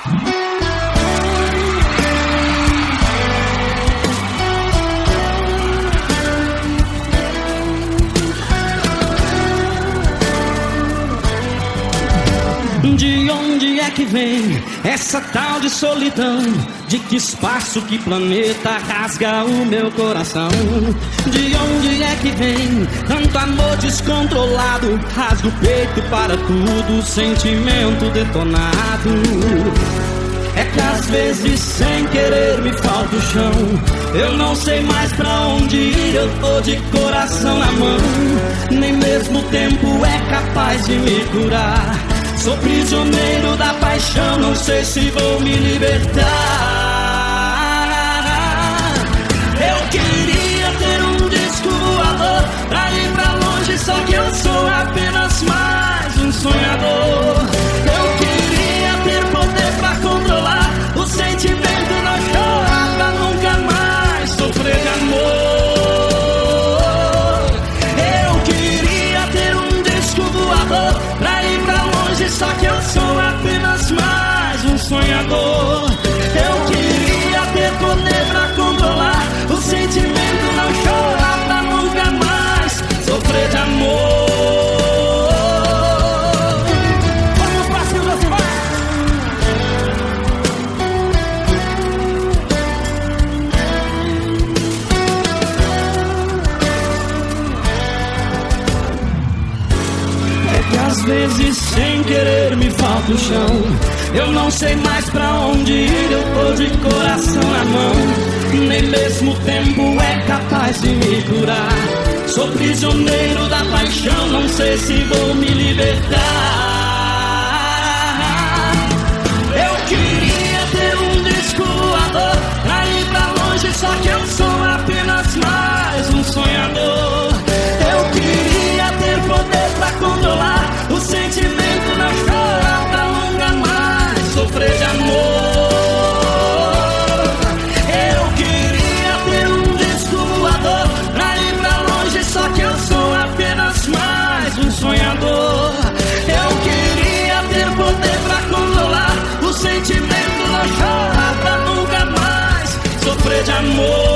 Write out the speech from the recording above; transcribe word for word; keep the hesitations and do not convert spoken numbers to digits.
De onde é que vem essa tal de solidão? De que espaço, que planeta rasga o meu coração? De onde é que vem tanto amor descontrolado? Rasga o peito para tudo, sentimento detonado. É que às vezes sem querer me falta o chão. Eu não sei mais pra onde ir, eu tô de coração na mão. Nem mesmo o tempo é capaz de me curar. Sou prisioneiro da paixão, não sei se vou me libertar. Eu queria ter um disco voador pra ir pra longe, só que eu sou apenas mais um sonhador. Eu queria ter poder pra controlar o sentimento, não chorar pra nunca mais sofrer de amor. Eu queria ter um disco voador pra ir pra longe, só que eu sou apenas mais um sonhador. Eu queria ter poder pra controlar o sentimento, não chorar pra nunca mais sofrer de amor. Vamos pra cima, você vai! É que às vezes sem querer me falta o chão. Eu não sei mais pra onde ir, eu tô de coração na mão. Nem mesmo o tempo é capaz de me curar. Sou prisioneiro da paixão, não sei se vou me libertar. Eu queria ter um disco voador pra ir pra longe, só que eu sou apenas mais um sonhador. Eu queria ter poder pra controlar o sentimento, não chorar pra nunca mais sofrer de amor. Eu queria ter um disco voador pra ir pra longe, só que eu sou apenas mais um sonhador. Eu queria ter poder pra controlar o sentimento, não chorar pra nunca mais sofrer de amor.